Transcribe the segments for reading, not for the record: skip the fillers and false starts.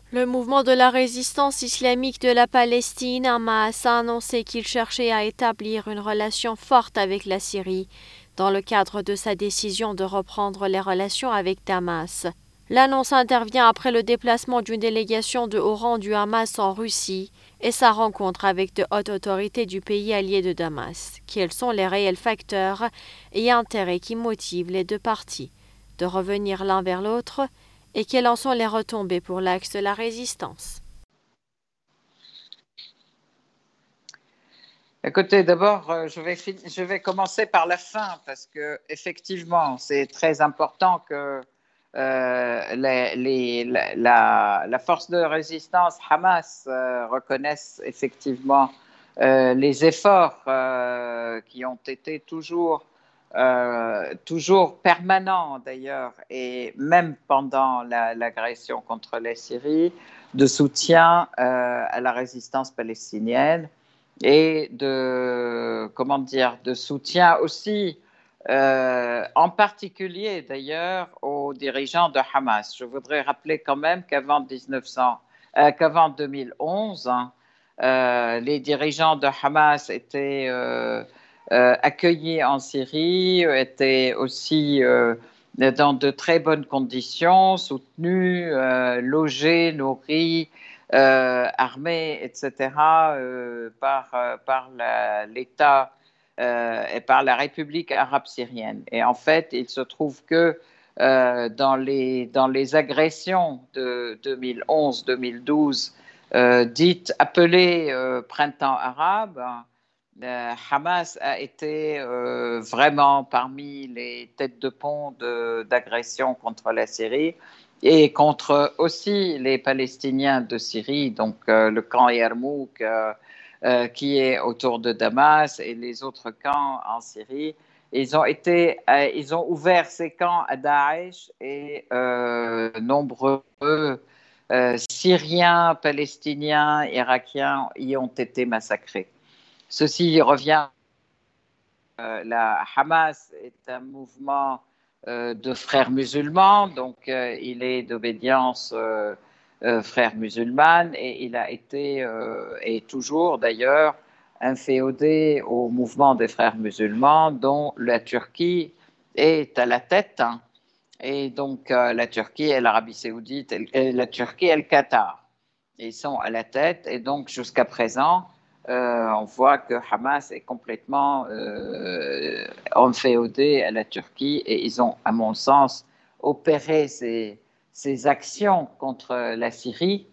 Le mouvement de la résistance islamique de la Palestine, Hamas, a annoncé qu'il cherchait à établir une relation forte avec la Syrie, dans le cadre de sa décision de reprendre les relations avec Damas. L'annonce intervient après le déplacement d'une délégation de haut rang du Hamas en Russie et sa rencontre avec de hautes autorités du pays allié de Damas. Quels sont les réels facteurs et intérêts qui motivent les deux parties de revenir l'un vers l'autre et quelles en sont les retombées pour l'axe de la résistance? Écoutez, d'abord, je vais commencer par la fin parce que effectivement, c'est très important que la force de résistance Hamas reconnaisse effectivement les efforts qui ont été toujours permanents d'ailleurs, et même pendant l'agression contre la Syrie, de soutien à la résistance palestinienne et de soutien aussi, en particulier d'ailleurs aux dirigeants de Hamas. Je voudrais rappeler quand même qu'avant 2011, hein, les dirigeants de Hamas étaient accueillis en Syrie, étaient aussi dans de très bonnes conditions, soutenus, logés, nourris, armés, etc., par l'État et par la République arabe syrienne. Et en fait, il se trouve que dans les agressions de 2011-2012, dites appelées printemps arabe, Hamas a été vraiment parmi les têtes de pont d'agression contre la Syrie et contre aussi les Palestiniens de Syrie, donc le camp Yarmouk qui est autour de Damas et les autres camps en Syrie. Ils ont ouvert ces camps à Daesh et nombreux Syriens, Palestiniens, Irakiens y ont été massacrés. Ceci revient. La Hamas est un mouvement de frères musulmans, donc il est d'obédience frère musulmane et il a été et toujours d'ailleurs inféodé au mouvement des frères musulmans dont la Turquie est à la tête, hein. Et donc la Turquie et l'Arabie saoudite, la Turquie et le Qatar, ils sont à la tête et donc jusqu'à présent on voit que Hamas est complètement enféodé à la Turquie et ils ont, à mon sens, opéré ces actions contre la Syrie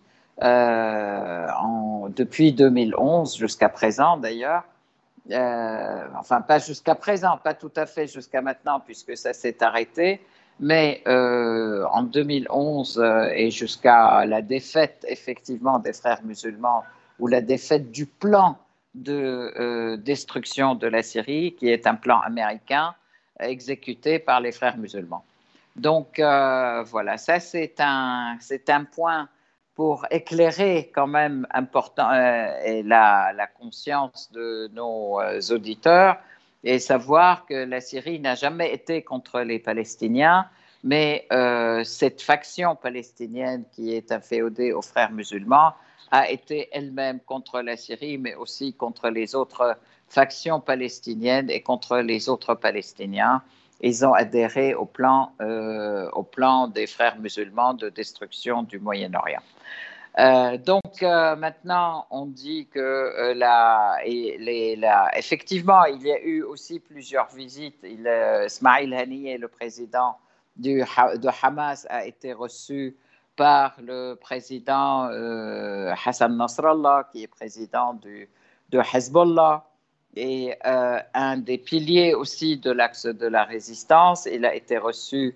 depuis 2011 jusqu'à présent d'ailleurs. Enfin, pas jusqu'à présent, pas tout à fait jusqu'à maintenant, puisque ça s'est arrêté, mais en 2011 et jusqu'à la défaite, effectivement, des frères musulmans, ou la défaite du plan de destruction de la Syrie, qui est un plan américain exécuté par les frères musulmans. Donc, voilà, ça, c'est un point pour éclairer quand même important la conscience de nos auditeurs et savoir que la Syrie n'a jamais été contre les Palestiniens, mais cette faction palestinienne qui est inféodée aux frères musulmans a été elle-même contre la Syrie, mais aussi contre les autres factions palestiniennes et contre les autres Palestiniens. Ils ont adhéré au plan des frères musulmans de destruction du Moyen-Orient. Maintenant, on dit que effectivement, il y a eu aussi plusieurs visites. Ismail Haniyeh, le président de Hamas, a été reçu par le président Hassan Nasrallah, qui est président de Hezbollah, et un des piliers aussi de l'axe de la résistance. Il a été reçu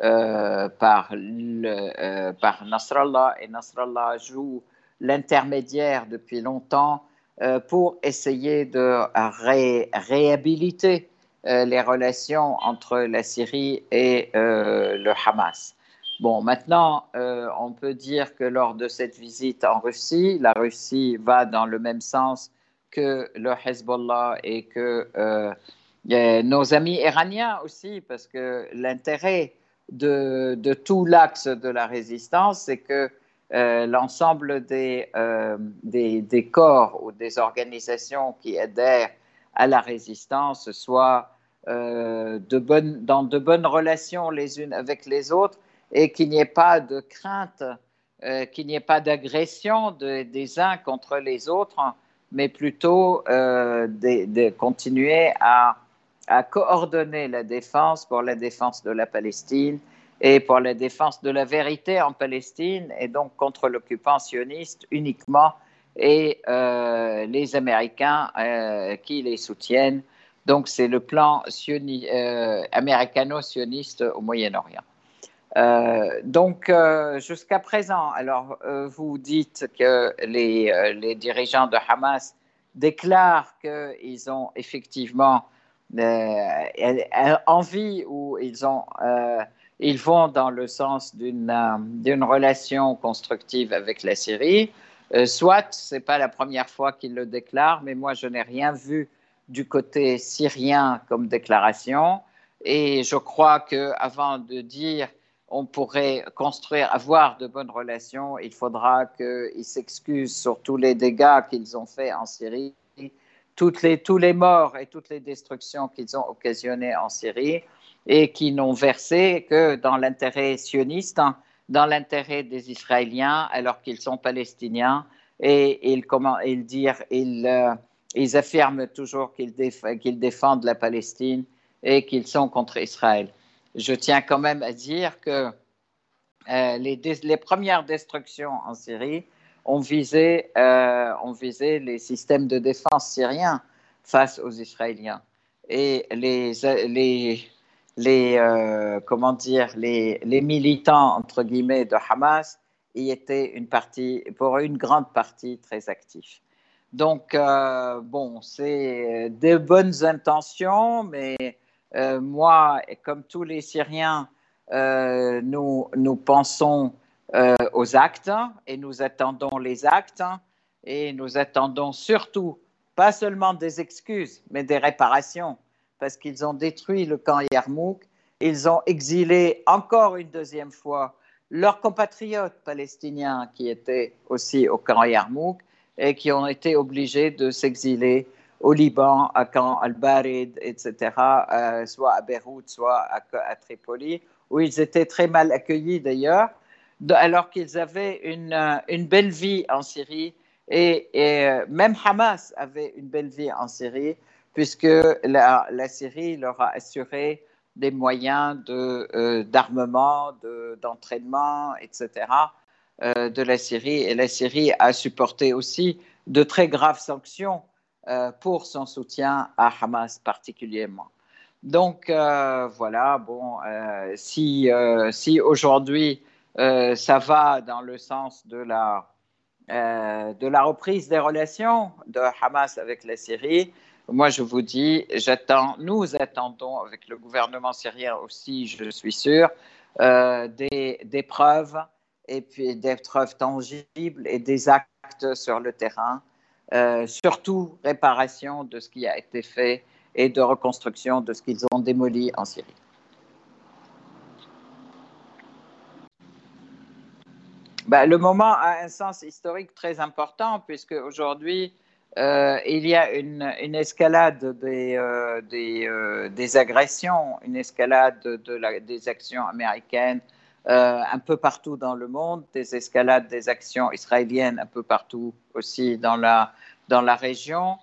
par Nasrallah, et Nasrallah joue l'intermédiaire depuis longtemps pour essayer de réhabiliter les relations entre la Syrie et le Hamas. Bon, maintenant, on peut dire que lors de cette visite en Russie, la Russie va dans le même sens que le Hezbollah et que nos amis iraniens aussi, parce que l'intérêt de tout l'axe de la résistance, c'est que l'ensemble des corps ou des organisations qui adhèrent à la résistance soient dans de bonnes relations les unes avec les autres et qu'il n'y ait pas de crainte, qu'il n'y ait pas d'agression des uns contre les autres, mais plutôt de continuer à coordonner la défense pour la défense de la Palestine et pour la défense de la vérité en Palestine et donc contre l'occupant sioniste uniquement et les Américains qui les soutiennent. Donc c'est le plan américano-sioniste au Moyen-Orient. Jusqu'à présent, alors vous dites que les dirigeants de Hamas déclarent qu'ils ont effectivement envie ou ils vont dans le sens d'une relation constructive avec la Syrie. Soit, ce n'est pas la première fois qu'ils le déclarent, mais moi je n'ai rien vu du côté syrien comme déclaration. Et je crois qu'avant de dire on pourrait avoir de bonnes relations, il faudra qu'ils s'excusent sur tous les dégâts qu'ils ont faits en Syrie, tous les morts et toutes les destructions qu'ils ont occasionnées en Syrie et qui n'ont versé que dans l'intérêt sioniste, dans l'intérêt des Israéliens, alors qu'ils sont palestiniens. Et ils affirment toujours qu'ils défendent la Palestine et qu'ils sont contre Israël. Je tiens quand même à dire que les premières destructions en Syrie ont visé les systèmes de défense syriens face aux Israéliens. Et les militants, entre guillemets, de Hamas y étaient pour une grande partie très actifs. Donc, c'est de bonnes intentions, mais moi, comme tous les Syriens, nous pensons aux actes et nous attendons les actes et nous attendons surtout pas seulement des excuses, mais des réparations, parce qu'ils ont détruit le camp Yarmouk, ils ont exilé encore une deuxième fois leurs compatriotes palestiniens qui étaient aussi au camp Yarmouk et qui ont été obligés de s'exiler au Liban, à Camp Al-Barid, etc., soit à Beyrouth, soit à Tripoli, où ils étaient très mal accueillis d'ailleurs, alors qu'ils avaient une belle vie en Syrie et même Hamas avait une belle vie en Syrie puisque la Syrie leur a assuré des moyens d'armement, d'entraînement, etc. De la Syrie. Et la Syrie a supporté aussi de très graves sanctions pour son soutien à Hamas particulièrement. Donc voilà, si aujourd'hui ça va dans le sens de la reprise des relations de Hamas avec la Syrie, moi je vous dis, nous attendons avec le gouvernement syrien aussi, je suis sûr, des preuves et puis des preuves tangibles et des actes sur le terrain, surtout réparation de ce qui a été fait et de reconstruction de ce qu'ils ont démoli en Syrie. Le moment a un sens historique très important puisque aujourd'hui, il y a une escalade des agressions, une escalade des actions américaines un peu partout dans le monde, des escalades des actions israéliennes un peu partout aussi dans la région.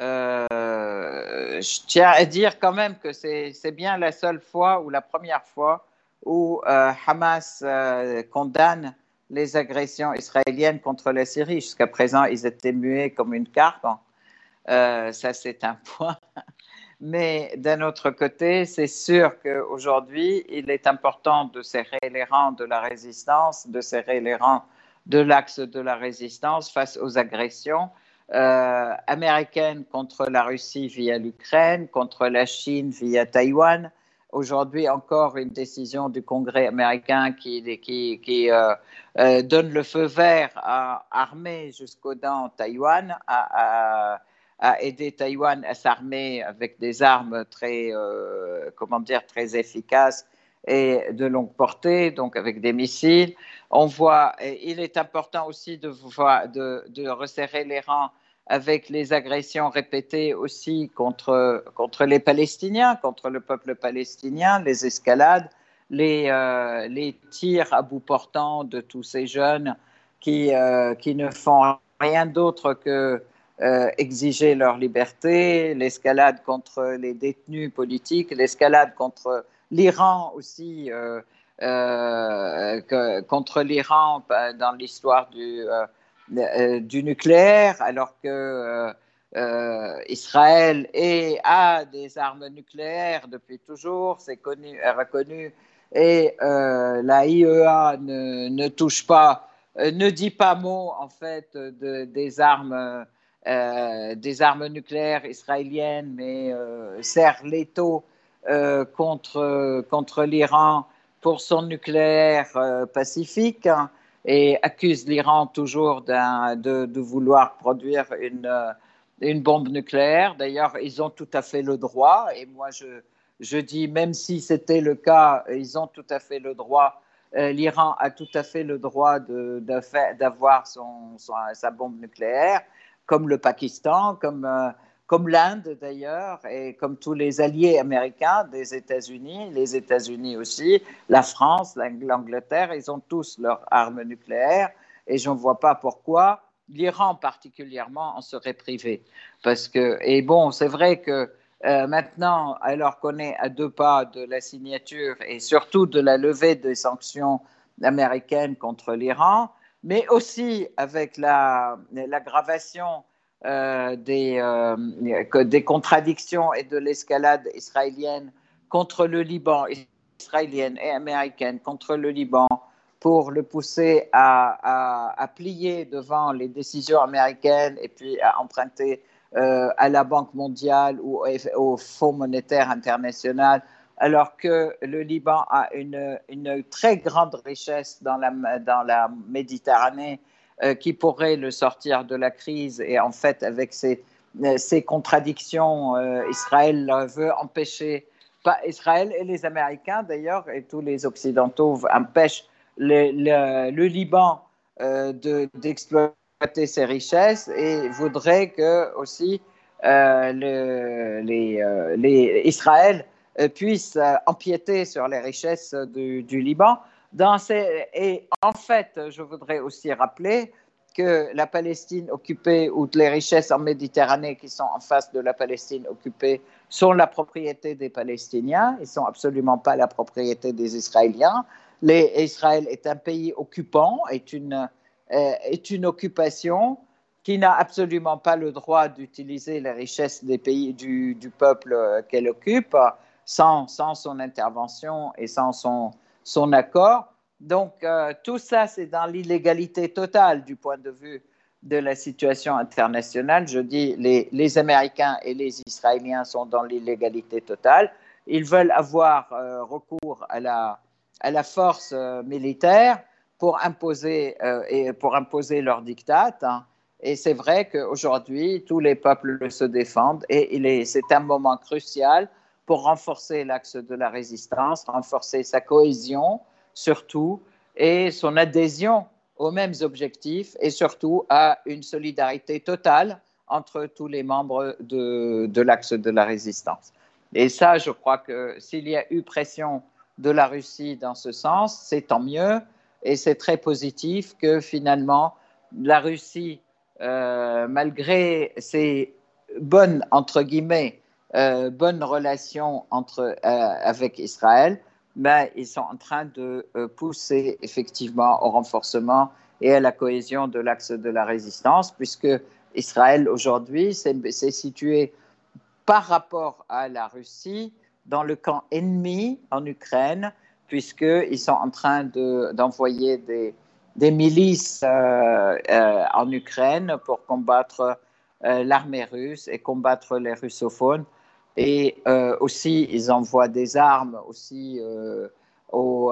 Je tiens à dire quand même que c'est bien la seule fois ou la première fois où Hamas condamne les agressions israéliennes contre la Syrie. Jusqu'à présent, ils étaient muets comme une carpe. Ça, c'est un point. Mais d'un autre côté, c'est sûr qu'aujourd'hui, il est important de serrer les rangs de la résistance, de serrer les rangs de l'axe de la résistance face aux agressions américaines contre la Russie via l'Ukraine, contre la Chine via Taïwan. Aujourd'hui, encore une décision du Congrès américain qui donne le feu vert à armer jusqu'aux dents Taïwan, à aider Taïwan à s'armer avec des armes très efficaces et de longue portée, donc avec des missiles. On voit, il est important aussi de resserrer les rangs avec les agressions répétées aussi contre les Palestiniens, contre le peuple palestinien, les escalades, les tirs à bout portant de tous ces jeunes qui ne font rien d'autre que exiger leur liberté, l'escalade contre les détenus politiques, l'escalade contre l'Iran aussi, contre l'Iran dans l'histoire du nucléaire, alors que Israël a des armes nucléaires depuis toujours, c'est reconnu, et la IEA ne touche pas, ne dit pas mot en fait des armes nucléaires israéliennes, mais serre l'étau contre l'Iran pour son nucléaire pacifique, hein, et accuse l'Iran toujours de vouloir produire une bombe nucléaire. D'ailleurs, ils ont tout à fait le droit, et moi je dis, même si c'était le cas, ils ont tout à fait le droit. L'Iran a tout à fait le droit d'avoir sa bombe nucléaire, comme le Pakistan, comme l'Inde d'ailleurs, et comme tous les alliés américains des États-Unis, les États-Unis aussi, la France, l'Angleterre, ils ont tous leurs armes nucléaires, et je ne vois pas pourquoi l'Iran particulièrement en serait privé. Et bon, c'est vrai que maintenant, alors qu'on est à 2 pas de la signature et surtout de la levée des sanctions américaines contre l'Iran, mais aussi avec l'aggravation des contradictions et de l'escalade israélienne contre le Liban, israélienne et américaine contre le Liban, pour le pousser à plier devant les décisions américaines et puis à emprunter à la Banque mondiale ou au Fonds monétaire international, alors que le Liban a une très grande richesse dans la Méditerranée qui pourrait le sortir de la crise. Et en fait, avec ces contradictions, Israël veut empêcher, pas Israël et les Américains d'ailleurs, et tous les Occidentaux empêchent le Liban d'exploiter ses richesses, et voudraient que aussi Israël puisse empiéter sur les richesses du Liban. Et en fait, je voudrais aussi rappeler que la Palestine occupée, ou les richesses en Méditerranée qui sont en face de la Palestine occupée, sont la propriété des Palestiniens, ils ne sont absolument pas la propriété des Israéliens. Israël est un pays occupant, est une occupation qui n'a absolument pas le droit d'utiliser les richesses des pays du peuple qu'elle occupe sans son intervention et sans son accord. Donc, tout ça, c'est dans l'illégalité totale du point de vue de la situation internationale. Je dis, les Américains et les Israéliens sont dans l'illégalité totale. Ils veulent avoir recours à la force militaire pour imposer leur diktat, hein. Et c'est vrai qu'aujourd'hui, tous les peuples se défendent, et c'est un moment crucial pour renforcer l'axe de la résistance, renforcer sa cohésion surtout, et son adhésion aux mêmes objectifs, et surtout à une solidarité totale entre tous les membres de l'axe de la résistance. Et ça, je crois que s'il y a eu pression de la Russie dans ce sens, c'est tant mieux, et c'est très positif que finalement la Russie, malgré ses bonnes, entre guillemets, bonnes relations avec Israël, ben, ils sont en train de pousser effectivement au renforcement et à la cohésion de l'axe de la résistance, puisque Israël aujourd'hui s'est situé par rapport à la Russie dans le camp ennemi en Ukraine, puisqu'ils sont en train d'envoyer des milices en Ukraine pour combattre l'armée russe et combattre les russophones. Et aussi, ils envoient des armes aussi aux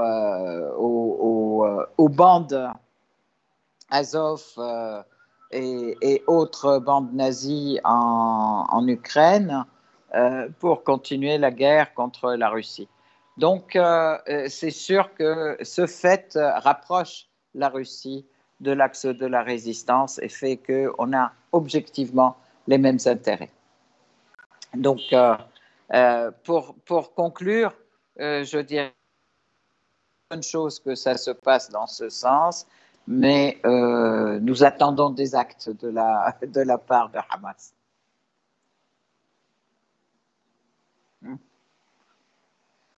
bandes Azov et autres bandes nazies en Ukraine pour continuer la guerre contre la Russie. Donc, c'est sûr que ce fait rapproche la Russie de l'axe de la résistance et fait qu'on a objectivement les mêmes intérêts. Donc, pour conclure, je dirais une chose que ça se passe dans ce sens, mais nous attendons des actes de la part de Hamas.